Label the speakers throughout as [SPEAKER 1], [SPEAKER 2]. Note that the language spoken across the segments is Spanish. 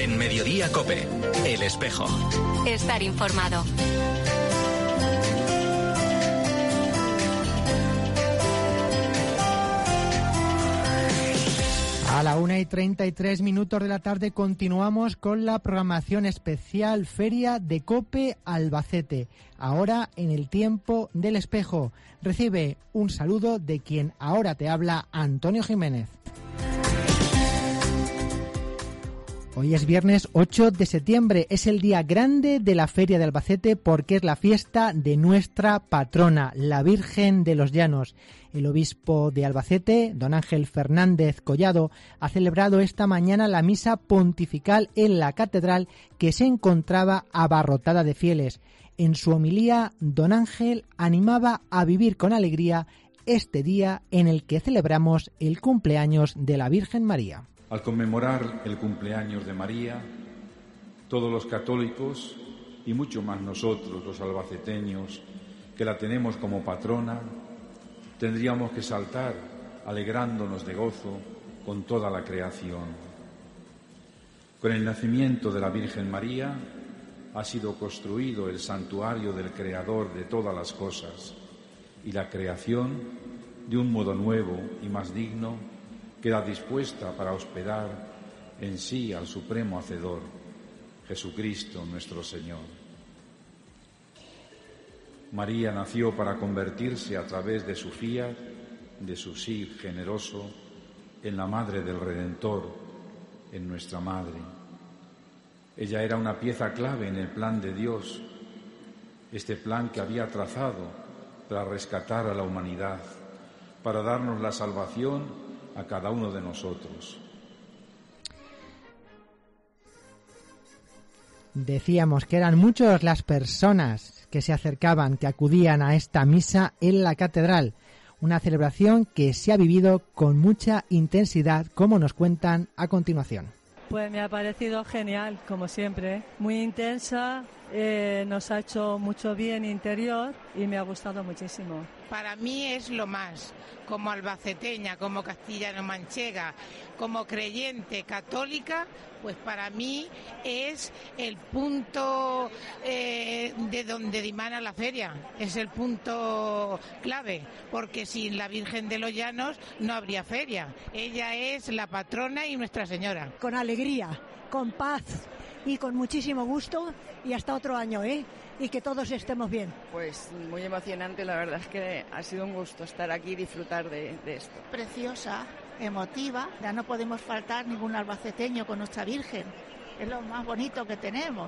[SPEAKER 1] En Mediodía COPE, El Espejo.
[SPEAKER 2] Estar informado.
[SPEAKER 3] A la 1:33 de la tarde continuamos con la programación especial Feria de COPE Albacete. Ahora en el tiempo del espejo. Recibe un saludo de quien ahora te habla, Antonio Jiménez. Hoy es viernes 8 de septiembre, es el día grande de la Feria de Albacete porque es la fiesta de nuestra patrona, la Virgen de los Llanos. El obispo de Albacete, don Ángel Fernández Collado, ha celebrado esta mañana la misa pontifical en la catedral que se encontraba abarrotada de fieles. En su homilía, don Ángel animaba a vivir con alegría este día en el que celebramos el cumpleaños de la Virgen María.
[SPEAKER 4] Al conmemorar el cumpleaños de María, todos los católicos y mucho más nosotros, los albaceteños, que la tenemos como patrona, tendríamos que saltar alegrándonos de gozo con toda la creación. Con el nacimiento de la Virgen María ha sido construido el santuario del Creador de todas las cosas y la creación, de un modo nuevo y más digno, queda dispuesta para hospedar en sí al Supremo Hacedor, Jesucristo nuestro Señor. María nació para convertirse a través de su fiat, de su sí generoso, en la Madre del Redentor, en nuestra Madre. Ella era una pieza clave en el plan de Dios, este plan que había trazado para rescatar a la humanidad, para darnos la salvación a cada uno de nosotros.
[SPEAKER 3] Decíamos que eran muchas las personas que se acercaban, que acudían a esta misa en la catedral, una celebración que se ha vivido con mucha intensidad, como nos cuentan a continuación.
[SPEAKER 5] Pues me ha parecido genial, como siempre, muy intensa, nos ha hecho mucho bien interior y me ha gustado muchísimo.
[SPEAKER 6] Para mí es lo más, como albaceteña, como castellano-manchega, como creyente católica, pues para mí es el punto de donde dimana la feria, es el punto clave, porque sin la Virgen de los Llanos no habría feria. Ella es la patrona y Nuestra Señora.
[SPEAKER 7] Con alegría, con paz y con muchísimo gusto y hasta otro año, y que todos estemos bien.
[SPEAKER 8] Pues muy emocionante, la verdad es que ha sido un gusto estar aquí y disfrutar de esto.
[SPEAKER 9] Preciosa, emotiva, ya no podemos faltar ningún albaceteño con nuestra Virgen, es lo más bonito que tenemos.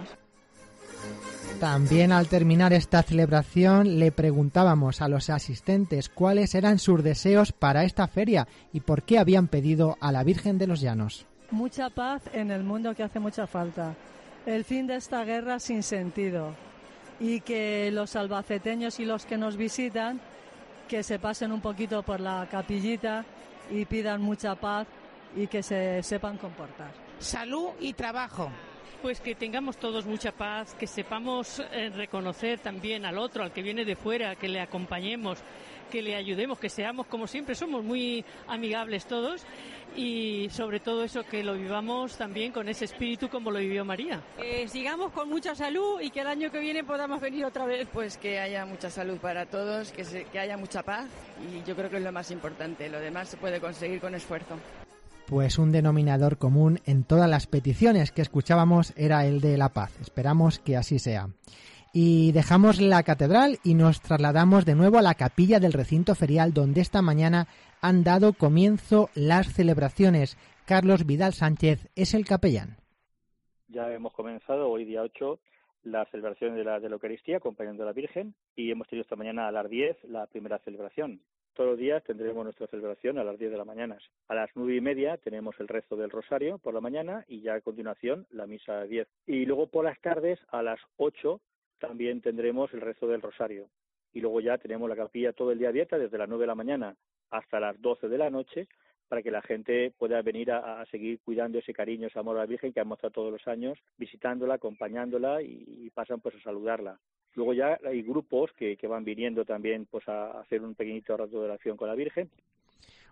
[SPEAKER 3] También al terminar esta celebración le preguntábamos a los asistentes cuáles eran sus deseos para esta feria y por qué habían pedido a la Virgen de los Llanos.
[SPEAKER 5] Mucha paz en el mundo, que hace mucha falta. El fin de esta guerra sin sentido. Y que los albaceteños y los que nos visitan, que se pasen un poquito por la capillita y pidan mucha paz y que se sepan comportar.
[SPEAKER 6] Salud y trabajo.
[SPEAKER 10] Pues que tengamos todos mucha paz, que sepamos reconocer también al otro, al que viene de fuera, que le acompañemos, que le ayudemos, que seamos, como siempre, somos muy amigables todos y sobre todo eso, que lo vivamos también con ese espíritu como lo vivió María.
[SPEAKER 11] Sigamos con mucha salud y que el año que viene podamos venir otra vez.
[SPEAKER 8] Pues que haya mucha salud para todos, que haya mucha paz y yo creo que es lo más importante, lo demás se puede conseguir con esfuerzo.
[SPEAKER 3] Pues un denominador común en todas las peticiones que escuchábamos era el de la paz. Esperamos que así sea. Y dejamos la catedral y nos trasladamos de nuevo a la capilla del recinto ferial, donde esta mañana han dado comienzo las celebraciones. Carlos Vidal Sánchez es el capellán.
[SPEAKER 12] Ya hemos comenzado hoy día 8 la celebración de la Eucaristía acompañando a la Virgen y hemos tenido esta mañana a las 10 la primera celebración. Todos los días tendremos nuestra celebración a las 10 de la mañana. A las 9:30 tenemos el rezo del rosario por la mañana y ya a continuación la misa a 10. Y luego por las tardes a las 8 también tendremos el rezo del rosario. Y luego ya tenemos la capilla todo el día abierta desde las 9 de la mañana hasta las 12 de la noche para que la gente pueda venir a seguir cuidando ese cariño, ese amor a la Virgen que ha mostrado todos los años, visitándola, acompañándola y pasan pues a saludarla. Luego ya hay grupos que van viniendo también pues a hacer un pequeñito rato de oración con la Virgen.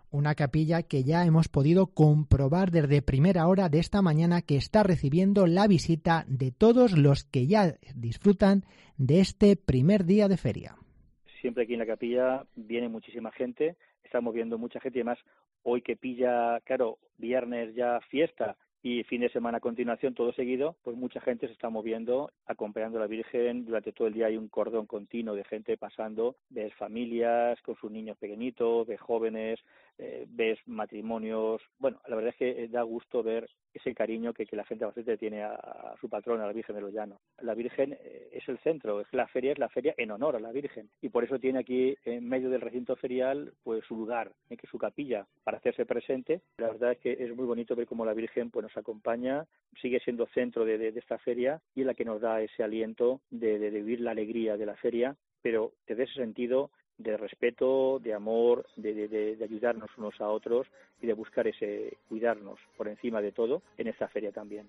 [SPEAKER 3] Una capilla que ya hemos podido comprobar desde primera hora de esta mañana que está recibiendo la visita de todos los que ya disfrutan de este primer día de feria.
[SPEAKER 12] Siempre aquí en la capilla viene muchísima gente, estamos viendo mucha gente y además hoy que pilla, claro, viernes ya fiesta y fin de semana a continuación, todo seguido, pues mucha gente se está moviendo, acompañando a la Virgen. Durante todo el día hay un cordón continuo de gente pasando, ves familias con sus niños pequeñitos, ves jóvenes, ves matrimonios. Bueno, la verdad es que da gusto ver ese cariño que la gente de Albacete tiene a su patrona, a la Virgen de los Llanos. La Virgen es el centro, es la feria en honor a la Virgen, y por eso tiene aquí en medio del recinto ferial pues su lugar, que es su capilla, para hacerse presente. La verdad es que es muy bonito ver cómo la Virgen pues nos acompaña, sigue siendo centro de esta feria y es la que nos da ese aliento de vivir la alegría de la feria, pero desde ese sentido de respeto, de amor, de ayudarnos unos a otros y de buscar ese cuidarnos por encima de todo en esta feria también.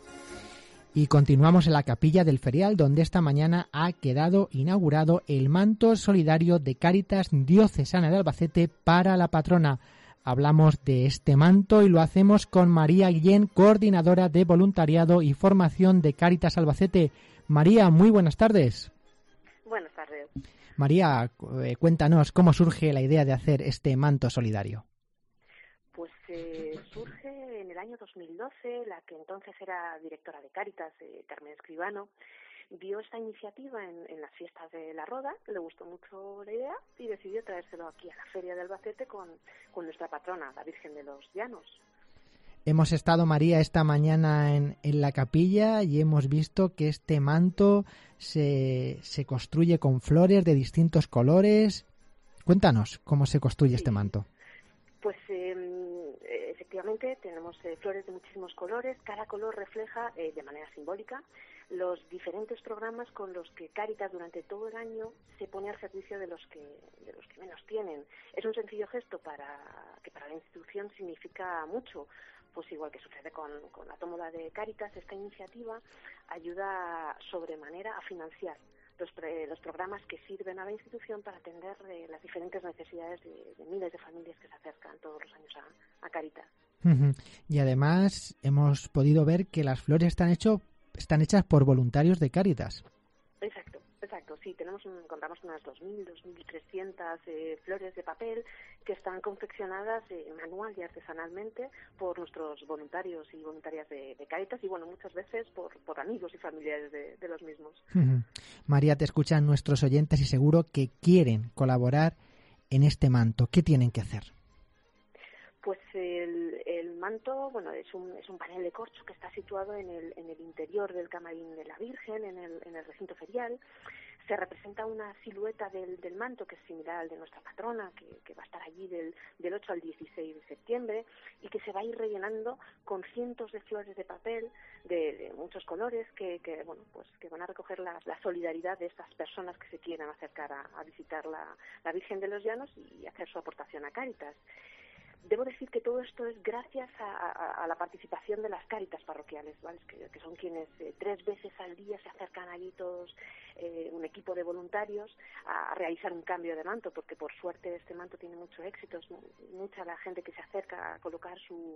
[SPEAKER 3] Y continuamos en la capilla del ferial, donde esta mañana ha quedado inaugurado el manto solidario de Cáritas Diocesana de Albacete para la patrona. Hablamos de este manto y lo hacemos con María Guillén, coordinadora de voluntariado y formación de Cáritas Albacete. María, muy buenas tardes.
[SPEAKER 13] Buenas tardes.
[SPEAKER 3] María, cuéntanos cómo surge la idea de hacer este manto solidario.
[SPEAKER 13] Pues surge en el año 2012, la que entonces era directora de Cáritas, Carmen Escribano, vio esta iniciativa en las fiestas de la Roda, le gustó mucho la idea y decidió traérselo aquí a la Feria de Albacete con nuestra patrona, la Virgen de los Llanos.
[SPEAKER 3] Hemos estado, María, esta mañana en la capilla y hemos visto que este manto se construye con flores de distintos colores. Cuéntanos cómo se construye este manto.
[SPEAKER 13] Pues efectivamente tenemos flores de muchísimos colores. Cada color refleja de manera simbólica los diferentes programas con los que Cáritas durante todo el año se pone al servicio de los que menos tienen. Es un sencillo gesto que para la institución significa mucho. Pues igual que sucede con la tómbola de Cáritas, esta iniciativa ayuda sobremanera a financiar los programas que sirven a la institución para atender las diferentes necesidades de miles de familias que se acercan todos los años a Cáritas.
[SPEAKER 3] Y además hemos podido ver que las flores están hechas por voluntarios de Cáritas.
[SPEAKER 13] Exacto. Sí, contamos unas 2.000, 2.300 flores de papel que están confeccionadas manual y artesanalmente por nuestros voluntarios y voluntarias de Cáritas y, bueno, muchas veces por amigos y familiares de los mismos.
[SPEAKER 3] María, te escuchan nuestros oyentes y seguro que quieren colaborar en este manto. ¿Qué tienen que hacer?
[SPEAKER 13] Pues el manto, bueno, es un panel de corcho que está situado en el interior del camarín de la Virgen, en el recinto ferial. Se representa una silueta del manto que es similar al de nuestra patrona, que va a estar allí del 8 al 16 de septiembre y que se va a ir rellenando con cientos de flores de papel de muchos colores que van a recoger la solidaridad de estas personas que se quieran acercar a visitar la Virgen de los Llanos y hacer su aportación a Cáritas. Debo decir que todo esto es gracias a la participación de las Cáritas parroquiales, ¿vale? que son quienes 3 veces al día se acercan allí todos, un equipo de voluntarios, a realizar un cambio de manto, porque por suerte este manto tiene mucho éxito, es mucha la gente que se acerca a colocar su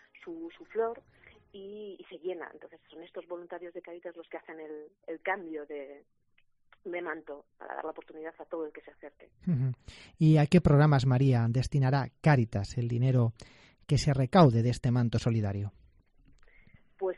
[SPEAKER 13] flor y se llena. Entonces son estos voluntarios de Cáritas los que hacen el cambio de manto para dar la oportunidad a todo el que se acerque.
[SPEAKER 3] ¿Y a qué programas, María, destinará Cáritas el dinero que se recaude de este manto solidario?
[SPEAKER 13] Pues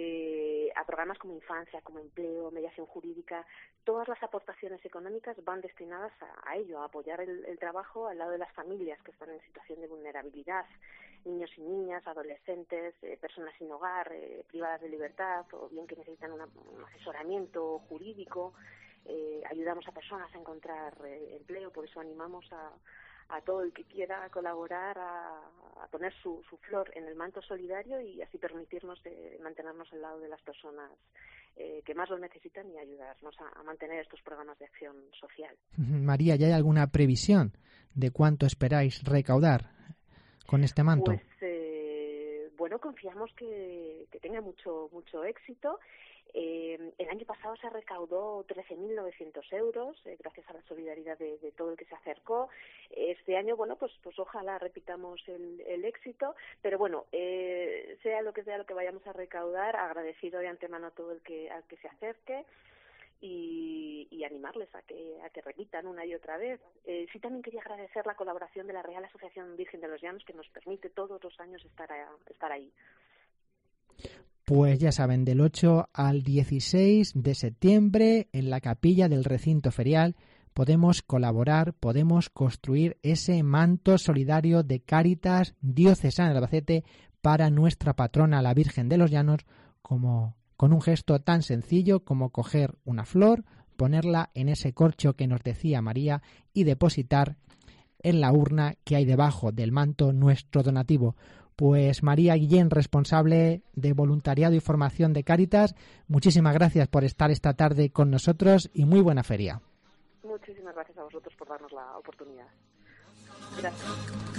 [SPEAKER 13] a programas como infancia, como empleo, mediación jurídica, todas las aportaciones económicas van destinadas a ello, a apoyar el trabajo al lado de las familias que están en situación de vulnerabilidad, niños y niñas, adolescentes, personas sin hogar, privadas de libertad o bien que necesitan un asesoramiento jurídico. Ayudamos a personas a encontrar empleo, por eso animamos a todo el que quiera colaborar a poner su flor en el manto solidario y así permitirnos mantenernos al lado de las personas que más lo necesitan y ayudarnos a mantener estos programas de acción social.
[SPEAKER 3] María, ¿ya hay alguna previsión de cuánto esperáis recaudar con este manto?
[SPEAKER 13] Pues bueno, confiamos que tenga mucho éxito. El año pasado se recaudó 13.900 euros, gracias a la solidaridad de todo el que se acercó. Este año, bueno, pues ojalá repitamos el éxito, pero bueno, sea lo que vayamos a recaudar, agradecido de antemano a todo al que se acerque. Y animarles a que repitan una y otra vez. Sí, también quería agradecer la colaboración de la Real Asociación Virgen de los Llanos, que nos permite todos los años estar ahí.
[SPEAKER 3] Pues ya saben, del 8 al 16 de septiembre en la capilla del recinto ferial podemos colaborar, podemos construir ese manto solidario de Cáritas Diocesana de Albacete para nuestra patrona, la Virgen de los Llanos, con un gesto tan sencillo como coger una flor, ponerla en ese corcho que nos decía María y depositar en la urna que hay debajo del manto nuestro donativo. Pues María Guillén, responsable de voluntariado y formación de Cáritas, muchísimas gracias por estar esta tarde con nosotros y muy buena feria.
[SPEAKER 13] Muchísimas gracias a vosotros por darnos la oportunidad. Gracias.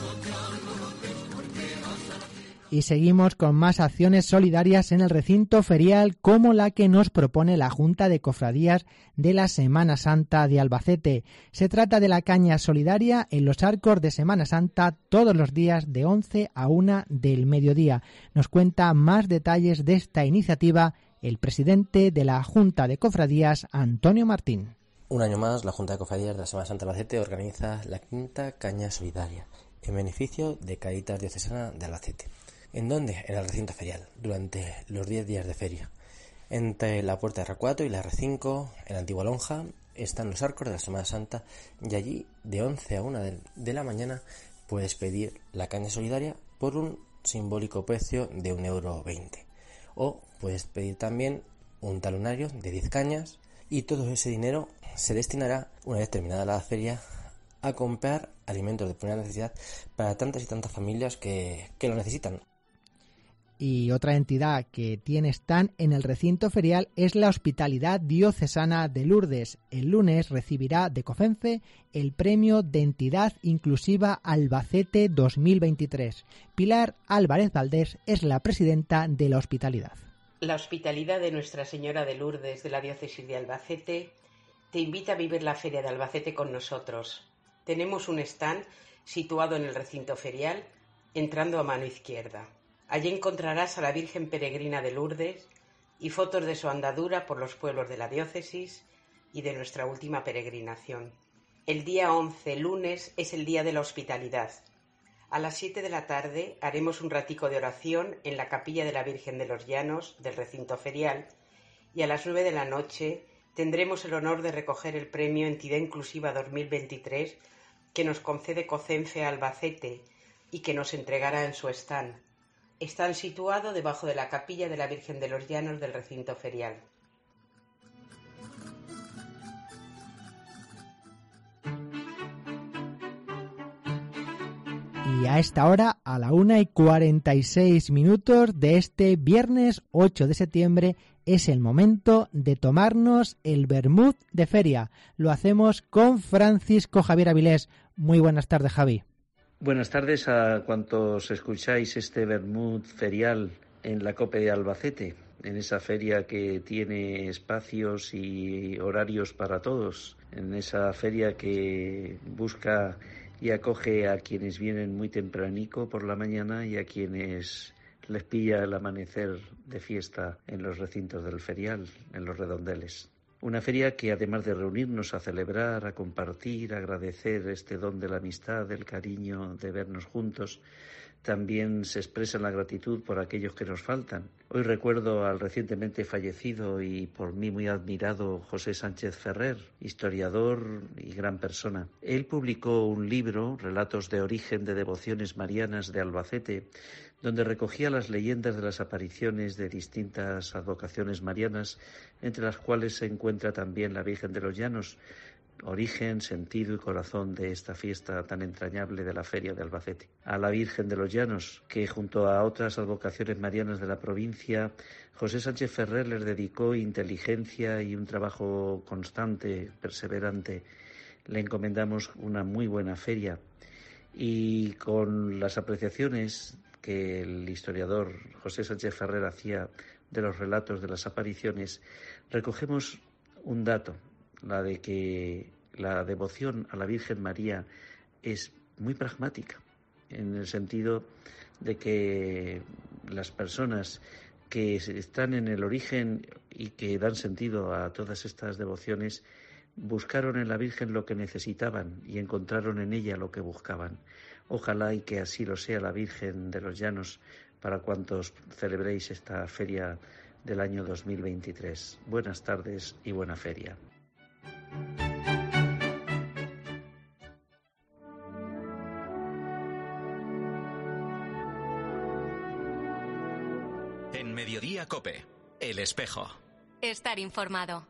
[SPEAKER 3] Y seguimos con más acciones solidarias en el recinto ferial, como la que nos propone la Junta de Cofradías de la Semana Santa de Albacete. Se trata de la caña solidaria en los arcos de Semana Santa todos los días de 11 a 1 del mediodía. Nos cuenta más detalles de esta iniciativa el presidente de la Junta de Cofradías, Antonio Martín.
[SPEAKER 14] Un año más, la Junta de Cofradías de la Semana Santa de Albacete organiza la quinta caña solidaria en beneficio de Cáritas Diocesana de Albacete. ¿En dónde? En el recinto ferial, durante los 10 días de feria. Entre la puerta R4 y la R5, en la antigua lonja, están los arcos de la Semana Santa y allí, de 11 a 1 de la mañana, puedes pedir la caña solidaria por un simbólico precio de 1,20 €. O puedes pedir también un talonario de 10 cañas y todo ese dinero se destinará, una vez terminada la feria, a comprar alimentos de primera necesidad para tantas y tantas familias que lo necesitan.
[SPEAKER 3] Y otra entidad que tiene stand en el recinto ferial es la Hospitalidad Diocesana de Lourdes. El lunes recibirá de COFENFE el Premio de Entidad Inclusiva Albacete 2023. Pilar Álvarez Valdés es la presidenta de la Hospitalidad.
[SPEAKER 15] La Hospitalidad de Nuestra Señora de Lourdes de la Diócesis de Albacete te invita a vivir la Feria de Albacete con nosotros. Tenemos un stand situado en el recinto ferial, entrando a mano izquierda. Allí encontrarás a la Virgen Peregrina de Lourdes y fotos de su andadura por los pueblos de la diócesis y de nuestra última peregrinación. El día 11, lunes, es el día de la hospitalidad. A las 7 de la tarde haremos un ratico de oración en la capilla de la Virgen de los Llanos del recinto ferial y a las 9 de la noche tendremos el honor de recoger el Premio Entidad Inclusiva 2023 que nos concede COCENFE Albacete y que nos entregará en su stand. Están situados debajo de la capilla de la Virgen de los Llanos del recinto ferial.
[SPEAKER 3] Y a esta hora, a la 1:46 de este viernes 8 de septiembre, es el momento de tomarnos el vermut de feria. Lo hacemos con Francisco Javier Avilés. Muy buenas tardes, Javi.
[SPEAKER 16] Buenas tardes a cuantos escucháis este vermut ferial en la COPE de Albacete, en esa feria que tiene espacios y horarios para todos, en esa feria que busca y acoge a quienes vienen muy tempranico por la mañana y a quienes les pilla el amanecer de fiesta en los recintos del ferial, en los redondeles. Una feria que, además de reunirnos a celebrar, a compartir, a agradecer este don de la amistad, del cariño, de vernos juntos, también se expresa la gratitud por aquellos que nos faltan. Hoy recuerdo al recientemente fallecido y por mí muy admirado José Sánchez Ferrer, historiador y gran persona. Él publicó un libro, Relatos de origen de devociones marianas de Albacete, donde recogía las leyendas de las apariciones de distintas advocaciones marianas, entre las cuales se encuentra también la Virgen de los Llanos, origen, sentido y corazón de esta fiesta tan entrañable de la Feria de Albacete. A la Virgen de los Llanos, que junto a otras advocaciones marianas de la provincia, José Sánchez Ferrer les dedicó inteligencia y un trabajo constante, perseverante. Le encomendamos una muy buena feria y con las apreciaciones que el historiador José Sánchez Ferrer hacía de los relatos de las apariciones, recogemos un dato, la de que la devoción a la Virgen María es muy pragmática, en el sentido de que las personas que están en el origen y que dan sentido a todas estas devociones buscaron en la Virgen lo que necesitaban y encontraron en ella lo que buscaban. Ojalá y que así lo sea la Virgen de los Llanos para cuantos celebréis esta feria del año 2023. Buenas tardes y buena feria.
[SPEAKER 1] En Mediodía COPE, El Espejo.
[SPEAKER 2] Estar informado.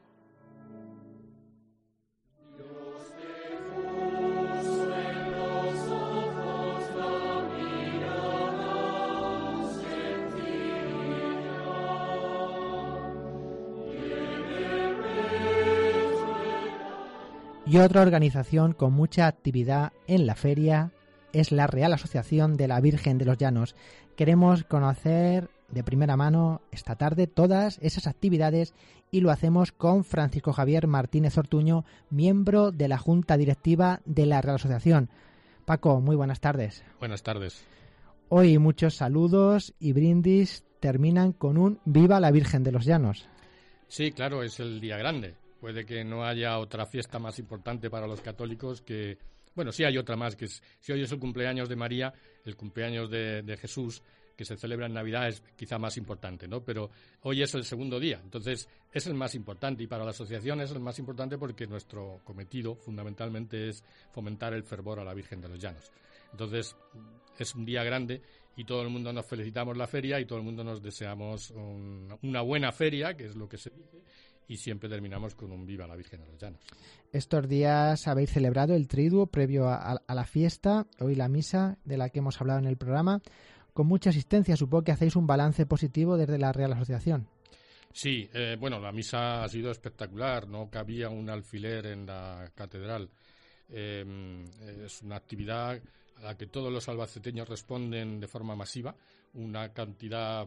[SPEAKER 3] Y otra organización con mucha actividad en la feria es la Real Asociación de la Virgen de los Llanos. Queremos conocer de primera mano esta tarde todas esas actividades y lo hacemos con Francisco Javier Martínez Ortuño, miembro de la Junta Directiva de la Real Asociación. Paco, muy buenas tardes.
[SPEAKER 17] Buenas tardes.
[SPEAKER 3] Hoy muchos saludos y brindis terminan con un ¡Viva la Virgen de los Llanos!
[SPEAKER 17] Sí, claro, es el día grande. Puede que no haya otra fiesta más importante para los católicos que... Bueno, sí hay otra más, que es, si hoy es el cumpleaños de María, el cumpleaños de Jesús, que se celebra en Navidad, es quizá más importante, ¿no? Pero hoy es el segundo día, entonces es el más importante, y para la asociación es el más importante porque nuestro cometido fundamentalmente es fomentar el fervor a la Virgen de los Llanos. Entonces es un día grande y todo el mundo nos felicitamos la feria y todo el mundo nos deseamos una buena feria, que es lo que se dice, y siempre terminamos con un Viva la Virgen de los Llanos.
[SPEAKER 3] Estos días habéis celebrado el triduo previo a la fiesta, hoy la misa de la que hemos hablado en el programa, con mucha asistencia. Supongo que hacéis un balance positivo desde la Real Asociación.
[SPEAKER 17] Sí, bueno, la misa ha sido espectacular, no cabía un alfiler en la catedral. Es una actividad a la que todos los albaceteños responden de forma masiva, una cantidad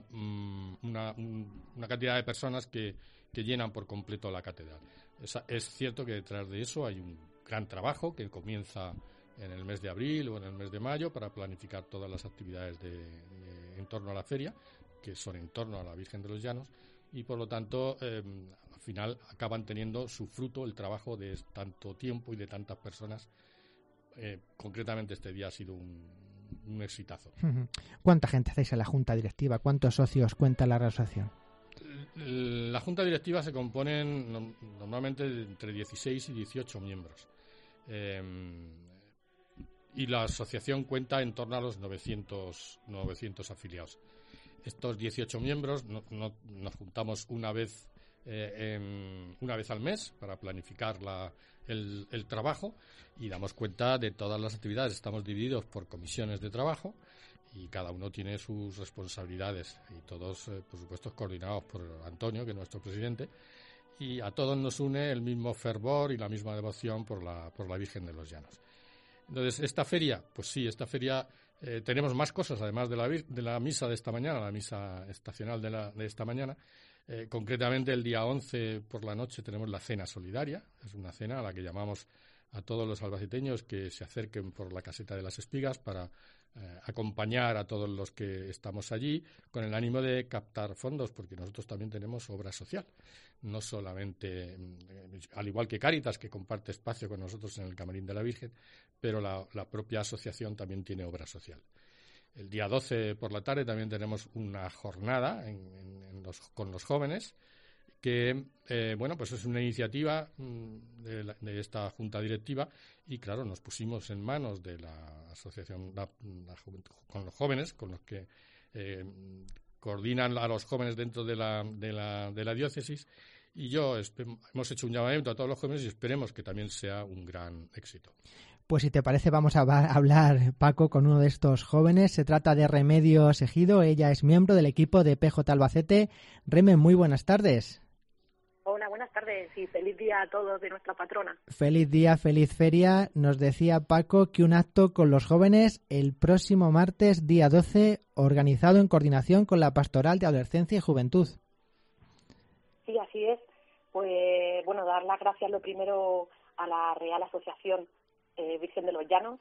[SPEAKER 17] de personas que llenan por completo la catedral. Es cierto que detrás de eso hay un gran trabajo que comienza en el mes de abril o en el mes de mayo para planificar todas las actividades en torno a la feria, que son en torno a la Virgen de los Llanos, y por lo tanto al final acaban teniendo su fruto el trabajo de tanto tiempo y de tantas personas. Concretamente este día ha sido un exitazo.
[SPEAKER 3] ¿Cuánta gente hacéis en la Junta Directiva? ¿Cuántos socios cuenta la Real Asociación?
[SPEAKER 17] La Junta Directiva se componen normalmente entre 16 y 18 miembros. Y la asociación cuenta en torno a los 900 afiliados. Estos 18 miembros nos juntamos una vez al mes para planificar el trabajo y damos cuenta de todas las actividades. Estamos divididos por comisiones de trabajo y cada uno tiene sus responsabilidades y todos, por supuesto, coordinados por Antonio, que es nuestro presidente, y a todos nos une el mismo fervor y la misma devoción por la Virgen de los Llanos. Entonces, esta feria, pues sí, tenemos más cosas, además de la misa de esta mañana, la misa estacional de esta mañana. Concretamente, el día 11 por la noche tenemos la cena solidaria. Es una cena a la que llamamos a todos los albaceteños que se acerquen por la caseta de las Espigas para acompañar a todos los que estamos allí con el ánimo de captar fondos, porque nosotros también tenemos obra social. No solamente, al igual que Cáritas, que comparte espacio con nosotros en el Camarín de la Virgen, pero la propia asociación también tiene obra social. El día 12 por la tarde también tenemos una jornada con los jóvenes que, pues es una iniciativa de esta Junta Directiva y, claro, nos pusimos en manos de la asociación con los jóvenes, con los que coordinan a los jóvenes dentro de la diócesis, y hemos hecho un llamamiento a todos los jóvenes y esperemos que también sea un gran éxito.
[SPEAKER 3] Pues si te parece vamos a hablar, Paco, con uno de estos jóvenes. Se trata de Remedios Ejido. Ella es miembro del equipo de PJ Albacete. Reme, muy buenas tardes.
[SPEAKER 18] Hola, buenas tardes.
[SPEAKER 13] tardes y feliz día a todos de nuestra patrona.
[SPEAKER 3] Feliz día, feliz feria. Nos decía Paco que un acto con los jóvenes el próximo martes, día 12, organizado en coordinación con la Pastoral de Adolescencia y Juventud.
[SPEAKER 13] Sí, así es. Pues bueno, dar las gracias lo primero a la Real Asociación Virgen de los Llanos.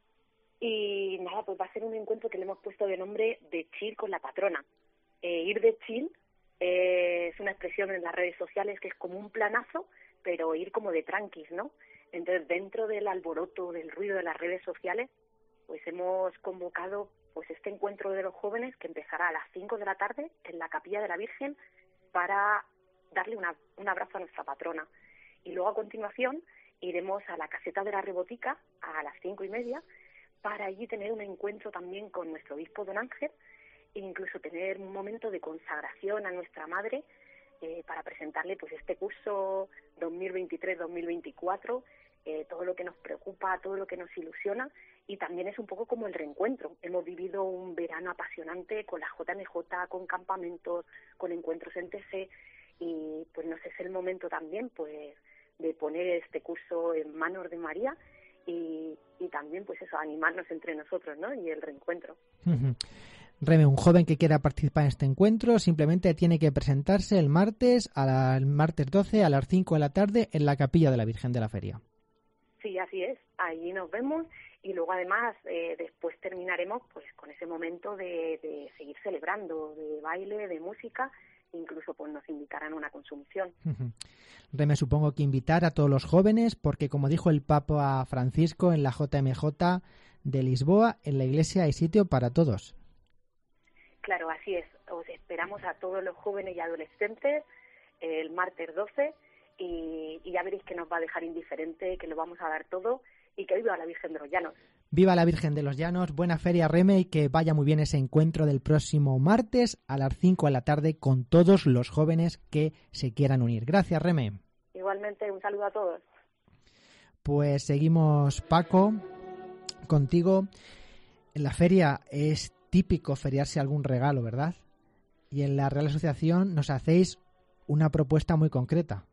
[SPEAKER 13] Y nada, pues va a ser un encuentro que le hemos puesto de nombre de Chill con la patrona. Ir de chill es una expresión en las redes sociales que es como un planazo, pero ir como de tranquis, ¿no? Entonces, dentro del alboroto, del ruido de las redes sociales, pues hemos convocado pues este encuentro de los jóvenes que empezará a las 5 de la tarde en la Capilla de la Virgen para darle un abrazo a nuestra patrona. Y luego, a continuación, iremos a la Caseta de la Rebotica a las 5:30 para allí tener un encuentro también con nuestro obispo Don Ángel e incluso tener un momento de consagración a nuestra madre para presentarle pues este curso 2023-2024, todo lo que nos preocupa, todo lo que nos ilusiona, y también es un poco como el reencuentro. Hemos vivido un verano apasionante con la JMJ, con campamentos, con encuentros en TC, y pues nos es el momento también pues de poner este curso en manos de María y también pues eso, animarnos entre nosotros, ¿no? Y el reencuentro.
[SPEAKER 3] Reme, un joven que quiera participar en este encuentro simplemente tiene que presentarse el martes 12 a las 5 de la tarde en la Capilla de la Virgen de la Feria.
[SPEAKER 13] Sí, así es. Allí nos vemos y luego además después terminaremos pues con ese momento de seguir celebrando, de baile, de música, incluso pues nos invitarán a una consumición.
[SPEAKER 3] Reme, supongo que invitar a todos los jóvenes porque, como dijo el Papa Francisco en la JMJ de Lisboa, en la iglesia hay sitio para todos.
[SPEAKER 13] Claro, así es. Os esperamos a todos los jóvenes y adolescentes el martes 12 y ya veréis que nos va a dejar indiferente, que lo vamos a dar todo y que viva la Virgen de los Llanos.
[SPEAKER 3] Viva la Virgen de los Llanos, buena feria, Reme, y que vaya muy bien ese encuentro del próximo martes a las 5 de la tarde con todos los jóvenes que se quieran unir. Gracias, Reme.
[SPEAKER 13] Igualmente, un saludo a todos.
[SPEAKER 3] Pues seguimos, Paco, contigo. En la feria es típico feriarse algún regalo, ¿verdad? Y en la Real Asociación nos hacéis una propuesta muy concreta.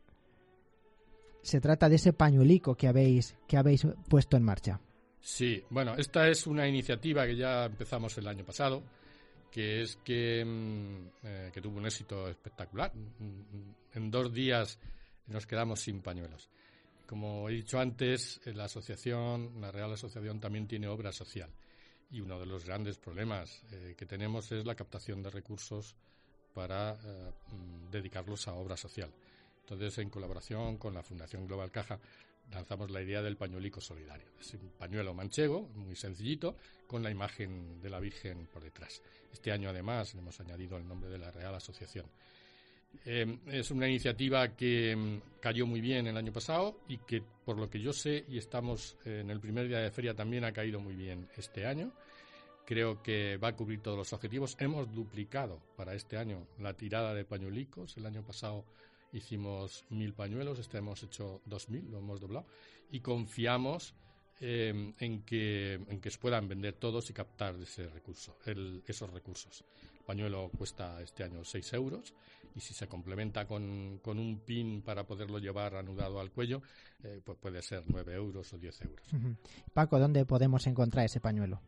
[SPEAKER 3] Se trata de ese pañuelico que habéis puesto en marcha.
[SPEAKER 17] Sí, bueno, esta es una iniciativa que ya empezamos el año pasado, que es que tuvo un éxito espectacular. En 2 días nos quedamos sin pañuelos. Como he dicho antes, la Real Asociación también tiene obra social. Y uno de los grandes problemas que tenemos es la captación de recursos para dedicarlos a obra social. Entonces, en colaboración con la Fundación Global Caja, lanzamos la idea del pañuelico solidario. Es un pañuelo manchego, muy sencillito, con la imagen de la Virgen por detrás. Este año, además, le hemos añadido el nombre de la Real Asociación. Es una iniciativa que cayó muy bien el año pasado y que, por lo que yo sé, y estamos en el primer día de feria, también ha caído muy bien este año. Creo que va a cubrir todos los objetivos. Hemos duplicado para este año la tirada de pañuelicos. El año pasado hicimos 1.000 pañuelos, este hemos hecho 2.000, lo hemos doblado. Y confiamos en que se puedan vender todos y captar esos recursos. El pañuelo cuesta este año 6 euros y si se complementa con un pin para poderlo llevar anudado al cuello, pues puede ser 9 euros o 10 euros.
[SPEAKER 3] Paco, ¿dónde podemos encontrar ese pañuelo?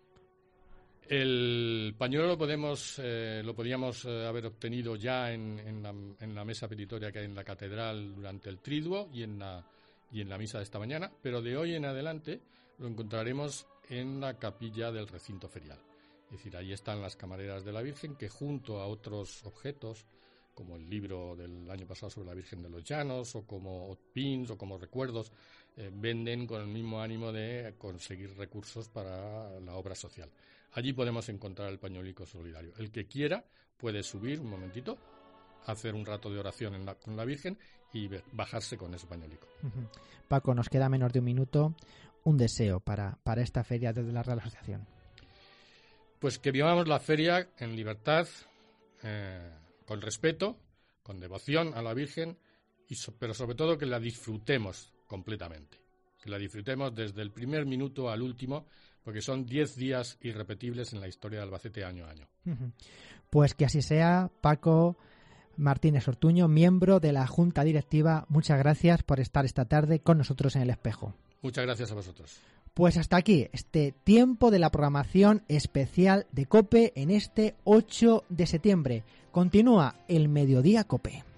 [SPEAKER 17] El pañuelo lo podíamos haber obtenido ya en la mesa petitoria que hay en la catedral durante el triduo y en la misa de esta mañana, pero de hoy en adelante lo encontraremos en la capilla del recinto ferial. Es decir, ahí están las camareras de la Virgen que, junto a otros objetos como el libro del año pasado sobre la Virgen de los Llanos o como pins o como recuerdos, venden con el mismo ánimo de conseguir recursos para la obra social. Allí podemos encontrar el pañuelico solidario. El que quiera puede subir un momentito, hacer un rato de oración con la Virgen y bajarse con ese pañuelico.
[SPEAKER 3] Paco, nos queda menos de un minuto. Un deseo para esta feria desde la Real Asociación.
[SPEAKER 17] Pues que vivamos la feria en libertad, con respeto, con devoción a la Virgen, pero sobre todo que la disfrutemos completamente. Que la disfrutemos desde el primer minuto al último, porque son 10 días irrepetibles en la historia de Albacete año a año.
[SPEAKER 3] Pues que así sea, Paco. Martínez Ortuño, miembro de la Junta Directiva, muchas gracias por estar esta tarde con nosotros en El Espejo.
[SPEAKER 17] Muchas gracias a vosotros.
[SPEAKER 3] Pues hasta aquí este tiempo de la programación especial de COPE en este 8 de septiembre. Continúa el Mediodía COPE.